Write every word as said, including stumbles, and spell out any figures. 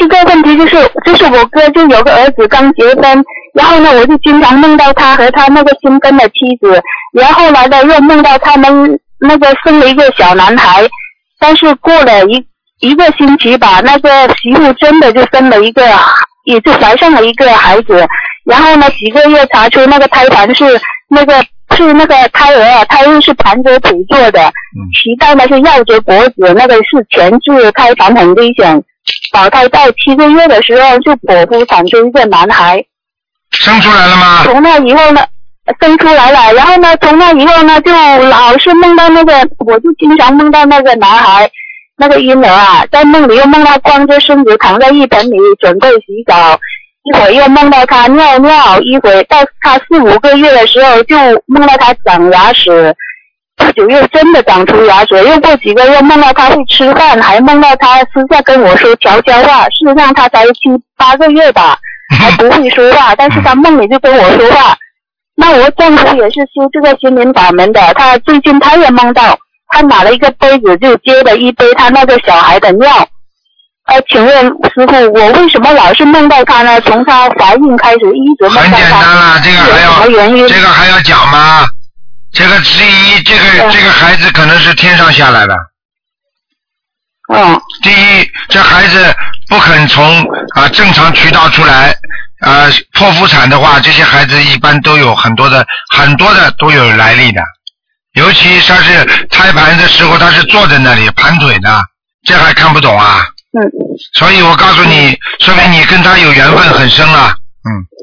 个问题就是，就是我哥就有个儿子刚结婚，然后呢，我就经常梦到他和他那个新婚的妻子，然后后来呢又梦到他们那个生了一个小男孩，但是过了一一个星期吧，那个媳妇真的就生了一个，也就怀上了一个孩子，然后呢几个月查出那个胎盘是那个是那个胎儿啊，胎儿是盘着腿坐的，脐带呢是绕着脖子，那个是前置胎盘很危险。保胎到七个月的时候就剖腹产出一个男孩。 生出来了吗？ 从那以后呢，生出来了，然后呢，从那以后呢，就老是梦到那个，我就经常梦到那个男孩，那个婴儿啊，在梦里又梦到光着身子躺在浴盆里准备洗澡，一会儿又梦到他尿尿，一会儿到他四五个月的时候就梦到他长牙齿。不久又真的长出牙齿，又过几个月梦到他会吃饭，还梦到他私下跟我说悄悄话，事实上他才七八个月吧，还不会说话，但是他梦里就跟我说话。那我丈夫也是修这个心灵法门的，他最近他也梦到他拿了一个杯子就接了一杯他那个小孩的尿。呃，请问师傅，我为什么老是梦到他呢？从他怀孕开始一直梦到他。 很简单了，这个还要什么原因？ 这个还要讲吗？这个之一，这个这个孩子可能是天上下来的。 嗯。 第一，这孩子不肯从啊正常渠道出来，啊剖腹产的话，这些孩子一般都有很多的很多的都有来历的，尤其他是胎盘的时候，他是坐在那里盘腿的，这还看不懂啊？ 嗯。 所以我告诉你，说明你跟他有缘分很深啊。嗯。